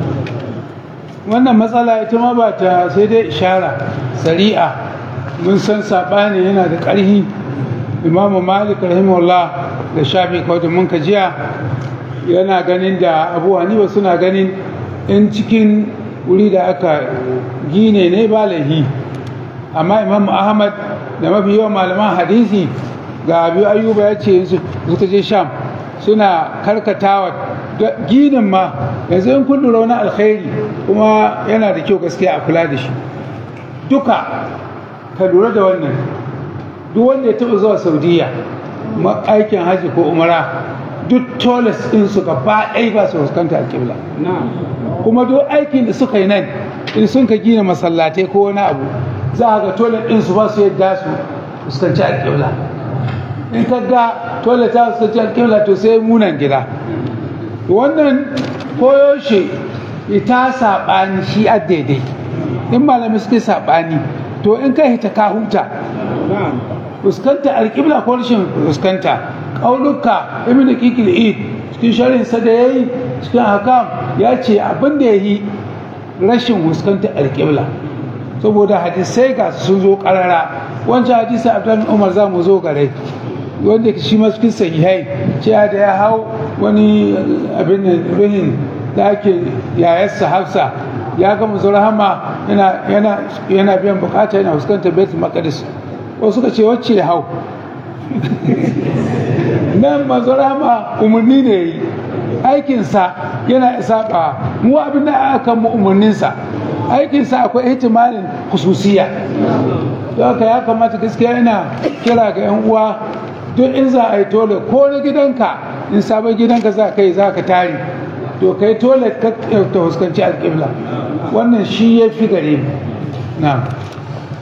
wannan matsala ita ma ba ta sai dai ishara sari'a mun san sabani yana da ƙarfi. Imam Malik rahimahullah da Shafi kawai mun ka jiya yana ganin da Abu Hanifa suna ganin in cikin wuri da aka gine ne ba laifi, amma Imam Ahmad da mafi yawan malaman hadisi ga Abu Ayyuba ya ce suka je Sham suna karkatawa ginin ma yanzu in kun lura wani alkhairi kuma yana da kyau gaskiya a kula da shi duka ka lura da wannan. Duk wanda ya taɓa zuwa Saudiya aikin haji ko umara duk toilet ɗin su gaba ɗaya ba su fuskanta alƙibla, kuma duk aikin da suka yi nan in sun ka gina masallatai ko wani abu za a ga toilet ɗin su ba su yadda su fuskanci alƙibla. In ka ga toilet ta fuskanci alƙibla to sai munan gida. Wannan koyaushe ita saɓani shi a daidai, in malami suke saɓani to in kai hita ka huta. Fuskanta alƙibla ko rashin fuskanta ƙaunuka ibn kikil id cikin sharhin sa da yayi cikin hakam ya ce abin da yayi rashin fuskanta alƙibla, saboda hadisai ga sun zo ƙarara. Wancan hadisi Abdullahi Umar za mu zo gare wanda shi ma cikin sahihai cewa da ya hau wani abin ruhin ɗakin yayarsa Hafsa ya ga manzo rahama yana yana yana biyan bukata yana fuskantar Baitul Maqdis. Wasu suka ce wacce ya hau nan manzo rahama umarni ne yi, aikinsa yana isaba mu abin da aka mu umarninsa, aikinsa akwai ihtimalin khususiyya. Don haka ya kamata gaskiya yana kira ga yan uwa duk in za a yi tole ko na gidanka in sabon gidanka za ka yi za ka tari to kai tole ka ta fuskanci alƙibla, wannan shi ya fi gare mu. na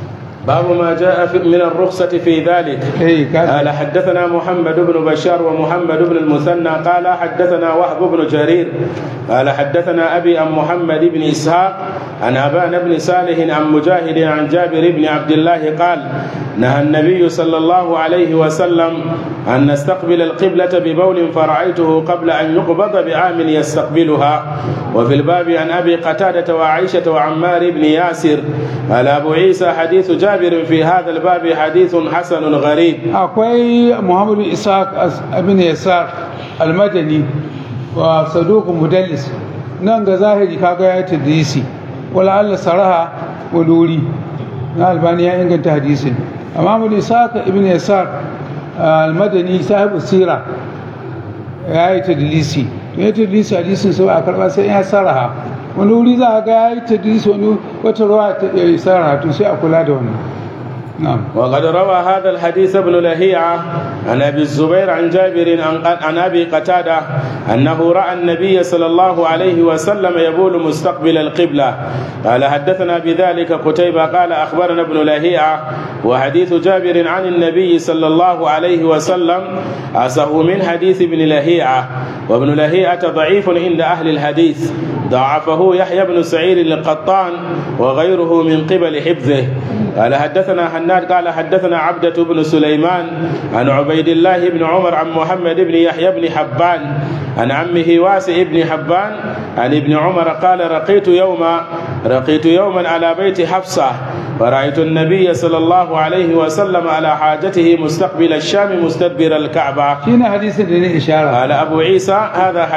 باب ما جاء في من الرخصة في ذلك. قال حدثنا محمد بن بشار ومحمد بن المثنى قال حدثنا وهب بن جرير قال حدثنا أبي عن محمد بن إسحاق عن أبان بن صالح عن مجاهد عن جابر بن عبد الله قال نهى النبي صلى الله عليه وسلم أن نستقبل القبلة ببول فرأيته قبل أن يقبض بعام يستقبلها. وفي الباب عن أبي قتادة وعائشة وعمار بن ياسر. قال أبو عيسى حديث جابر في هذا الباب حديث حسن غريب. أقوي محمد بن إسحاق بن يسار المدني وصدوق مدلس nan ga zahiri kaga ya tadrisi wala Allah saraha waluri na albani ya inganta hadisin amma mu Isaac ibn Yasar al-Madani sahibu sira ya yi tadlisi to ya tadlisi hadisin sai a karba sai ya saraha wani wuri za ga ya yi tadlisi wani wata ruwa ta yi saraha to sai a kula da wannan. نعم. وقد روى هذا الحديث ابن لهيعة عن أبي الزبير عن جابر عن أبي قتادة أنه رأى النبي صلى الله عليه وسلم يبول مستقبل القبلة. قال حدثنا بذلك قتيبة قال أخبرنا ابن لهيعة وحديث جابر عن النبي صلى الله عليه وسلم أصح من حديث ابن لهيعة. وابن لهيعة ضعيف عند أهل الحديث ضعفه يحيى بن سعيد القطان وغيره من قبل حفظه. قال حدثنا حناد قال حدثنا عبدة بن سليمان عن عبيد الله بن عمر عن محمد بن يحيى بن حبان عن عمه واسع بن حبان عن ابن عمر قال رقيت يوما رقيت يوما على بيت حفصة فرأيت النبي صلى الله عليه وسلم على حاجته مستقبل الشام مستدبر الكعبة. هنا حديث الإشارة. قال أبو عيسى هذا